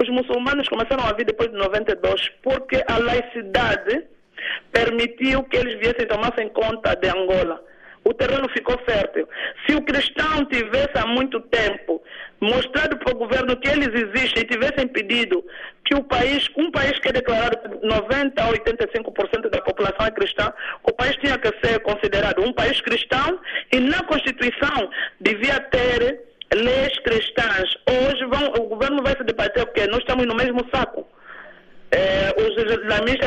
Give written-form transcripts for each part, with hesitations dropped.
Os muçulmanos começaram a vir depois de 92 porque a laicidade permitiu que eles viessem tomassem conta de Angola. O terreno ficou fértil. Se o cristão tivesse há muito tempo mostrado para o governo que eles existem e tivessem pedido que um país que é declarado 90% a 85% da população é cristã, o país tinha que ser considerado um país cristão e na Constituição devia ter leis cristãs. Hoje o governo vai se debater porque nós estamos no mesmo saco. Os islamistas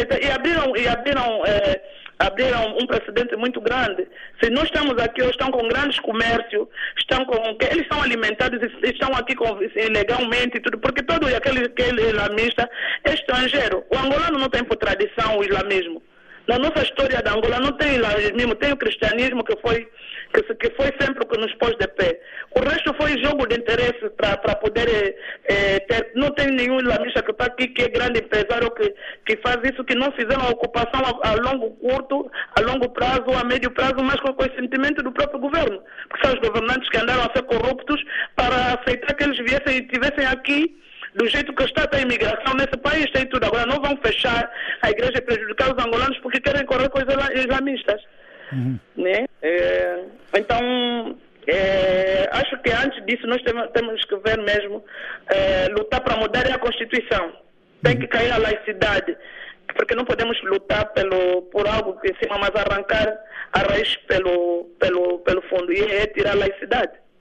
abriram um precedente muito grande. Se nós estamos aqui, hoje estão com grandes comércios, eles são alimentados e estão aqui ilegalmente, tudo, porque todo aquele islamista é estrangeiro. O angolano não tem por tradição o islamismo. Na nossa história da Angola não tem islamismo, tem o cristianismo que foi sempre o que nos pôs de pé. O resto foi jogo de interesse para poder ter. Não tem nenhum islamista que está aqui, que é grande empresário, que faz isso, que não fizeram a ocupação a longo prazo, a médio prazo, mas com o consentimento do próprio governo. Porque são os governantes que andaram a ser corruptos para aceitar que eles viessem e estivessem aqui do jeito que está a imigração nesse país, tem tudo. Agora não vão fechar a igreja e prejudicar os angolanos porque querem correr com os islamistas. Né? Então, acho que antes disso nós temos que ver mesmo, lutar para mudar a Constituição. Tem que cair a laicidade, porque não podemos lutar por algo que em cima, mas arrancar a raiz pelo fundo, e é tirar a laicidade.